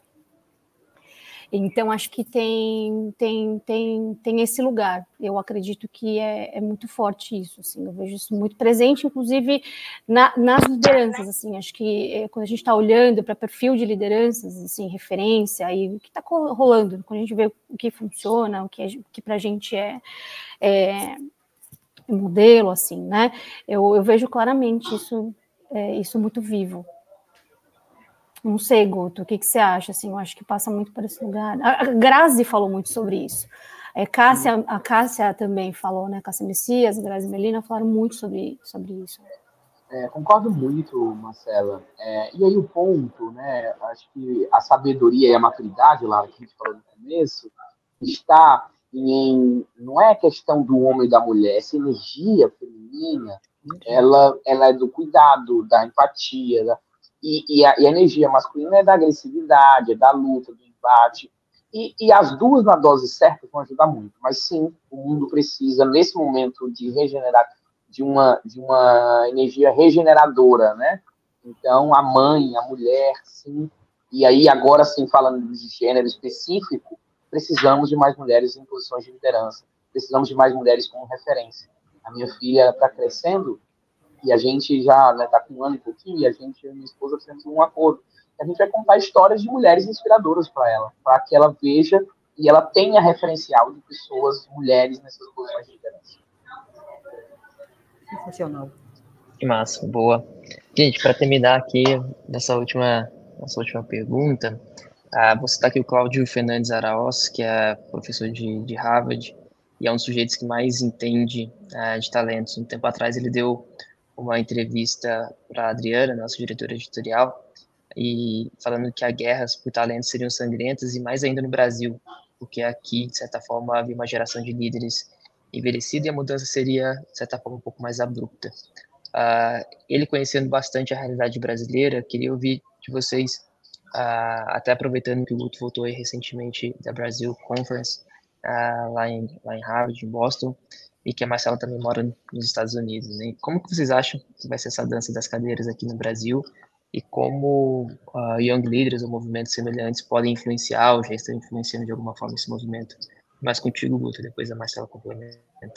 Então, acho que tem esse lugar. Eu acredito que é muito forte isso, assim. Eu vejo isso muito presente, inclusive, nas lideranças, assim. Acho que quando a gente está olhando para perfil de lideranças, assim, referência, e o que está rolando, quando a gente vê o que funciona, o que para a gente é modelo, assim, né? Eu vejo claramente isso muito vivo. Não sei, Guto, o que você acha? Assim, eu acho que passa muito por esse lugar. A Grazi falou muito sobre isso. A Cássia também falou, né? Cássia Messias, Grazi Melina falaram muito sobre isso. Concordo muito, Marcela. E aí o ponto, né? Acho que a sabedoria e a maturidade, lá que a gente falou no começo, está não é questão do homem e da mulher. Essa energia feminina, ela é do cuidado, da empatia, e a energia masculina é da agressividade, é da luta, do embate. E as duas, na dose certa, vão ajudar muito. Mas sim, o mundo precisa, nesse momento de regenerar, de uma energia regeneradora, né? Então, a mãe, a mulher, sim. E aí, agora sim, falando de gênero específico, precisamos de mais mulheres em posições de liderança. Precisamos de mais mulheres como referência. A minha filha está crescendo, e a gente já está com um ano e pouquinho, e eu e minha esposa fizemos um acordo. A gente vai contar histórias de mulheres inspiradoras para ela, para que ela veja e ela tenha referencial de pessoas, mulheres nessas posições de liderança. Sensacional. Que massa, boa. Gente, para terminar aqui nossa última pergunta, você está aqui o Cláudio Fernandes Araoz, que é professor de Harvard e é um dos sujeitos que mais entende de talentos. Um tempo atrás ele deu uma entrevista para a Adriana, nossa diretora editorial, e falando que as guerras por talentos seriam sangrentas, e mais ainda no Brasil, porque aqui, de certa forma, havia uma geração de líderes envelhecida e a mudança seria, de certa forma, um pouco mais abrupta. Ele conhecendo bastante a realidade brasileira, queria ouvir de vocês, até aproveitando que o Guto voltou aí recentemente da Brasil Conference, lá em Harvard, em Boston, e que a Marcela também mora nos Estados Unidos, né? Como que vocês acham que vai ser essa dança das cadeiras aqui no Brasil, e como young leaders ou movimentos semelhantes podem influenciar ou já estão influenciando de alguma forma esse movimento? Mas contigo, Guto, depois a Marcela complementa.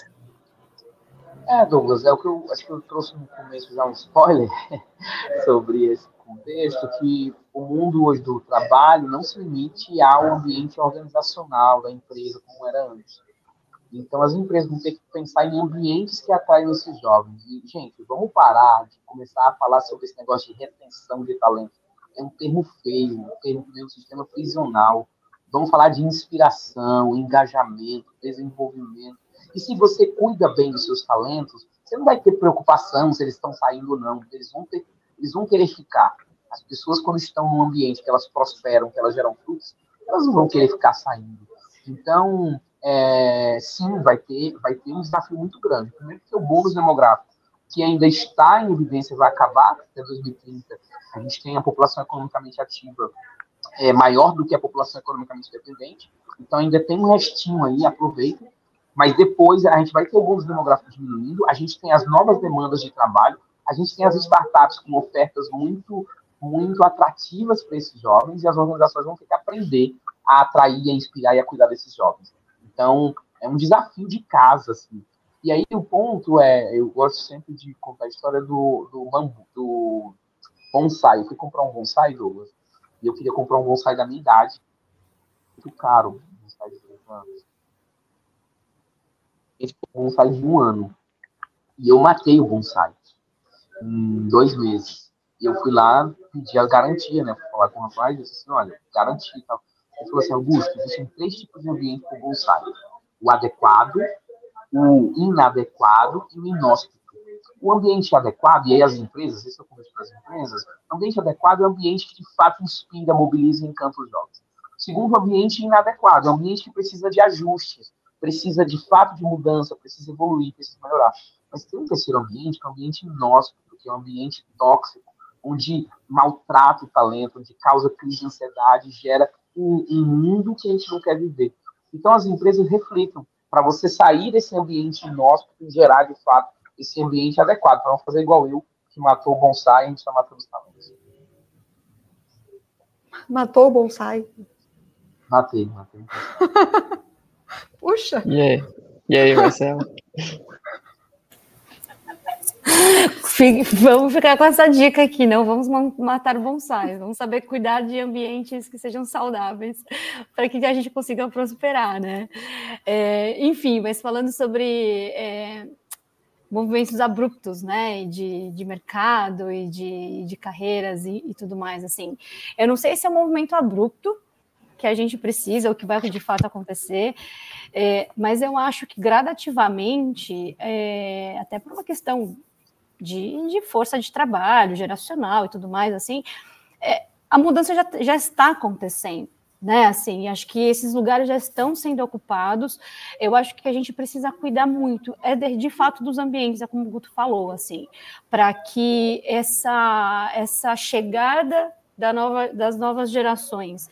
Douglas, é o que eu acho que eu trouxe no começo já um spoiler sobre esse contexto, que o mundo hoje do trabalho não se limite ao ambiente organizacional da empresa como era antes. Então, as empresas vão ter que pensar em ambientes que atraem esses jovens. E, gente, vamos parar de começar a falar sobre esse negócio de retenção de talento. É um termo feio, um termo que vem do sistema prisional. Vamos falar de inspiração, engajamento, desenvolvimento. E se você cuida bem dos seus talentos, você não vai ter preocupação se eles estão saindo ou não. Eles vão querer ficar. As pessoas, quando estão num ambiente que elas prosperam, que elas geram frutos, elas não vão querer ficar saindo. Então, sim, vai ter um desafio muito grande. Primeiro, porque o bônus demográfico, que ainda está em evidência, vai acabar até 2030. A gente tem a população economicamente ativa maior do que a população economicamente dependente. Então, ainda tem um restinho aí, aproveita. Mas depois a gente vai ter o bônus demográfico diminuindo, a gente tem as novas demandas de trabalho, a gente tem as startups com ofertas muito, muito atrativas para esses jovens, e as organizações vão ter que aprender a atrair, a inspirar e a cuidar desses jovens. Então, é um desafio de casa, assim. E aí o ponto eu gosto sempre de contar a história do bambu, do bonsai. Eu fui comprar um bonsai, Douglas, e eu queria comprar um bonsai da minha idade. Muito caro, um bonsai de 30 anos. Um bonsai de 1 ano. E eu matei o bonsai em 2 meses. E eu fui lá pedir a garantia, né? Fui falar com o rapaz e disse assim, olha, garantia e tal. Ele falou assim, Augusto, existem 3 tipos de ambiente para o bonsai. O adequado, o inadequado e o inóspito. O ambiente adequado, e aí as empresas, isso eu converso para as empresas, o ambiente adequado é um ambiente que de fato inspira, mobiliza e encanta os jovens. O segundo ambiente inadequado, é um ambiente que precisa de ajustes, precisa de fato de mudança, precisa evoluir, precisa melhorar. Mas tem um terceiro ambiente, que é um ambiente inóspito, que é um ambiente tóxico, onde maltrata o talento, onde causa crise de ansiedade, gera um mundo que a gente não quer viver. Então as empresas reflitam para você sair desse ambiente inóspito e gerar, de fato, esse ambiente adequado, para não fazer igual eu, que matou o bonsai e a gente está matando os talentos. Matou o bonsai? Matei. Puxa! E aí, Marcelo? Vamos ficar com essa dica aqui, não vamos matar o bonsai, vamos saber cuidar de ambientes que sejam saudáveis para que a gente consiga prosperar, né? Enfim, mas falando sobre movimentos abruptos, né, de mercado e de carreiras e tudo mais, assim. Eu não sei se é um movimento abrupto que a gente precisa, ou que vai de fato acontecer, mas eu acho que gradativamente, até por uma questão de força de trabalho, geracional e tudo mais, assim, a mudança já está acontecendo, né, assim, acho que esses lugares já estão sendo ocupados, eu acho que a gente precisa cuidar muito, de fato dos ambientes, como o Guto falou, assim, para que essa chegada das novas gerações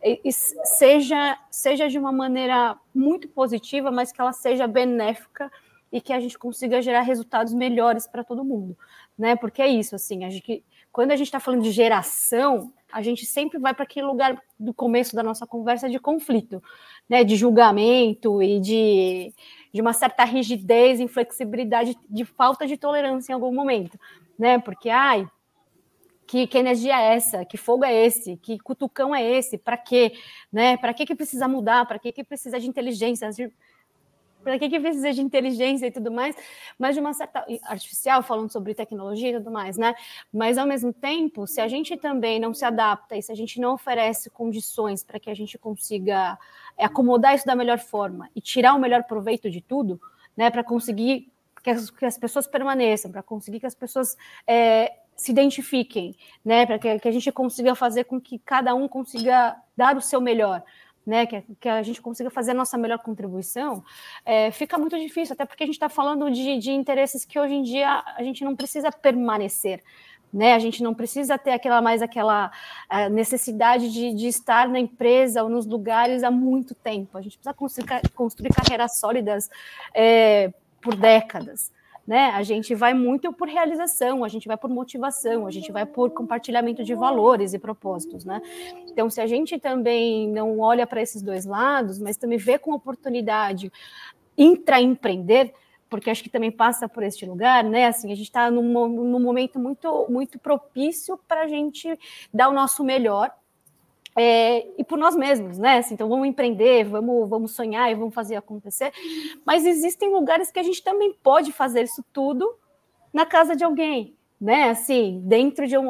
seja de uma maneira muito positiva, mas que ela seja benéfica e que a gente consiga gerar resultados melhores para todo mundo, né? Porque é isso, assim, quando a gente está falando de geração, a gente sempre vai para aquele lugar do começo da nossa conversa de conflito, né? De julgamento e de uma certa rigidez, inflexibilidade, de falta de tolerância em algum momento, né? Porque, que energia é essa? Que fogo é esse? Que cutucão é esse? Para quê? Né? Para que precisa mudar? Para que precisa de inteligência? Para que precisa de inteligência e tudo mais? Mas de uma certa artificial, falando sobre tecnologia e tudo mais, né? Mas ao mesmo tempo, se a gente também não se adapta e se a gente não oferece condições para que a gente consiga acomodar isso da melhor forma e tirar o melhor proveito de tudo, né? Para conseguir que as pessoas permaneçam, para conseguir que as pessoas se identifiquem, né? Para que a gente consiga fazer com que cada um consiga dar o seu melhor, né? Que a gente consiga fazer a nossa melhor contribuição, fica muito difícil, até porque a gente está falando de interesses que hoje em dia a gente não precisa permanecer, né? A gente não precisa ter aquela necessidade de estar na empresa ou nos lugares há muito tempo. A gente precisa construir carreiras sólidas por décadas, né? A gente vai muito por realização, a gente vai por motivação, a gente vai por compartilhamento de valores e propósitos, né? Então, se a gente também não olha para esses dois lados, mas também vê com oportunidade intraempreender, porque acho que também passa por este lugar, né? Assim, a gente está num momento muito, muito propício para a gente dar o nosso melhor, e por nós mesmos, né? Assim, então vamos empreender, vamos sonhar e vamos fazer acontecer, mas existem lugares que a gente também pode fazer isso tudo na casa de alguém, né, assim, dentro de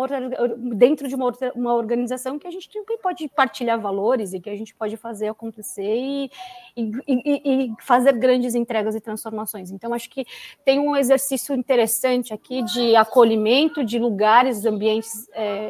uma organização que a gente também pode partilhar valores e que a gente pode fazer acontecer e fazer grandes entregas e transformações. Então, acho que tem um exercício interessante aqui de acolhimento de lugares, ambientes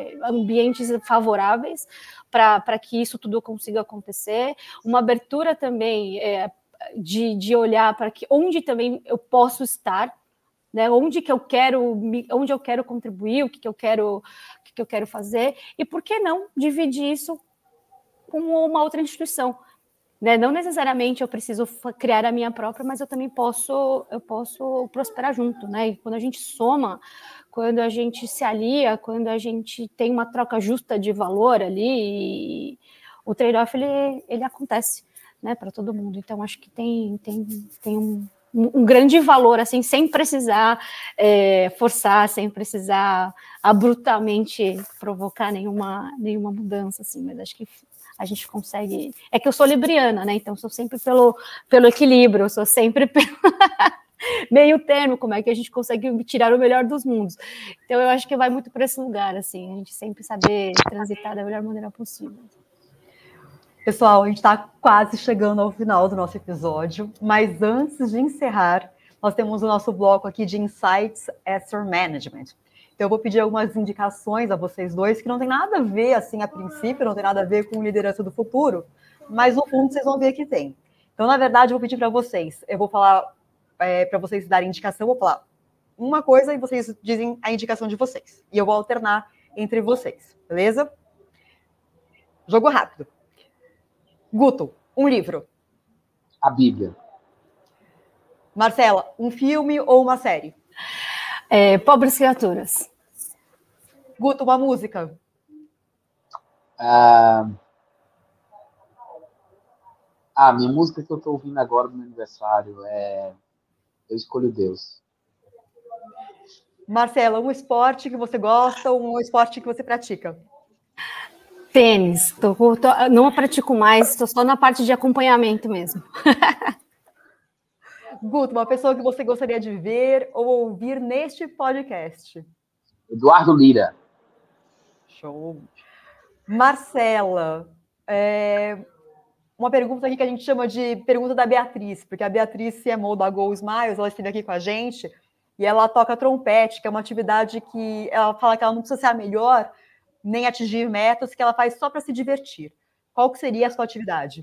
favoráveis para que isso tudo consiga acontecer, uma abertura também de olhar para que onde também eu posso estar, né, onde eu quero contribuir, o que eu quero fazer, e por que não dividir isso com uma outra instituição, né? Não necessariamente eu preciso criar a minha própria, mas eu também posso prosperar junto, né? E quando a gente soma, quando a gente se alia, quando a gente tem uma troca justa de valor ali, o trade-off ele acontece, né, para todo mundo. Então acho que tem um grande valor, assim, sem precisar forçar, sem precisar abruptamente provocar nenhuma mudança, assim, mas acho que a gente consegue... É que eu sou libriana, né, então sou sempre pelo equilíbrio, eu sou sempre pelo meio termo, como é que a gente consegue tirar o melhor dos mundos. Então eu acho que vai muito para esse lugar, assim, a gente sempre saber transitar da melhor maneira possível. Pessoal, a gente está quase chegando ao final do nosso episódio, mas antes de encerrar, nós temos o nosso bloco aqui de Insights Asset Management. Então, eu vou pedir algumas indicações a vocês dois, que não tem nada a ver, assim, a princípio, não tem nada a ver com liderança do futuro, mas no fundo vocês vão ver que tem. Então, na verdade, eu vou pedir para vocês, eu vou falar para vocês darem indicação, eu vou falar uma coisa e vocês dizem a indicação de vocês. E eu vou alternar entre vocês, beleza? Jogo rápido. Guto, um livro. A Bíblia. Marcela, um filme ou uma série? Pobres Criaturas. Guto, uma música. Minha música que eu estou ouvindo agora no meu aniversário é Eu Escolho Deus. Marcela, um esporte que você gosta ou um esporte que você pratica? Tênis. Não pratico mais, estou só na parte de acompanhamento mesmo. Guto, uma pessoa que você gostaria de ver ou ouvir neste podcast? Eduardo Lira. Show. Marcela, uma pergunta aqui que a gente chama de pergunta da Beatriz, porque a Beatriz CMO da Go Smiles, ela esteve aqui com a gente e ela toca trompete, que é uma atividade que ela fala que ela não precisa ser a melhor, nem atingir metas, que ela faz só para se divertir. Qual que seria a sua atividade?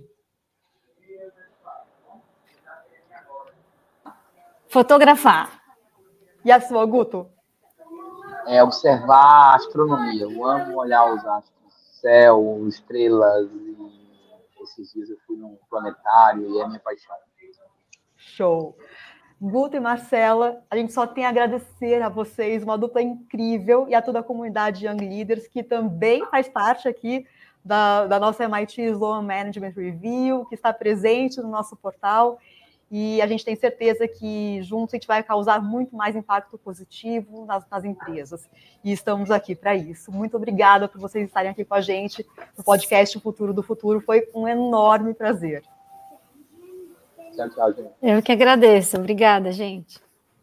Fotografar. E a sua, Guto? Observar a astronomia. Eu amo olhar os astros, céu, estrelas. E esses dias eu fui num planetário e é minha paixão. Show. Guto e Marcela, a gente só tem a agradecer a vocês, uma dupla incrível, e a toda a comunidade Young Leaders, que também faz parte aqui da nossa MIT Sloan Management Review, que está presente no nosso portal, e a gente tem certeza que juntos a gente vai causar muito mais impacto positivo nas empresas. E estamos aqui para isso. Muito obrigada por vocês estarem aqui com a gente no podcast O Futuro do Futuro. Foi um enorme prazer. Tchau, tchau, gente. Eu que agradeço. Obrigada, gente.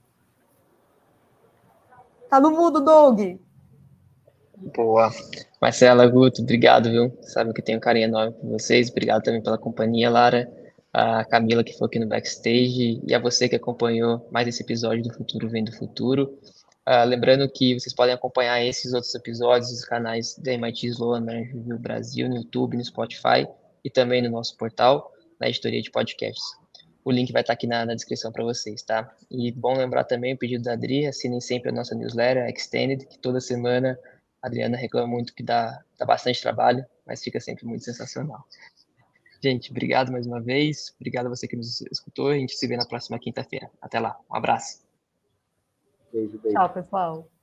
Tá no mudo, Doug. Boa. Marcela, Guto, obrigado, viu? Sabe que tenho um carinho enorme por vocês. Obrigado também pela companhia, Lara. A Camila, que foi aqui no backstage, e a você que acompanhou mais esse episódio do Futuro Vem do Futuro. Lembrando que vocês podem acompanhar esses outros episódios nos canais da MIT Sloan Management Review Brasil, no YouTube, no Spotify e também no nosso portal, na editoria de podcasts. O link vai estar aqui na descrição para vocês, tá? E bom lembrar também o pedido da Adri, assinem sempre a nossa newsletter, a Extended, que toda semana a Adriana reclama muito que dá bastante trabalho, mas fica sempre muito sensacional. Gente, obrigado mais uma vez. Obrigado a você que nos escutou. A gente se vê na próxima quinta-feira. Até lá. Um abraço. Beijo. Tchau, pessoal.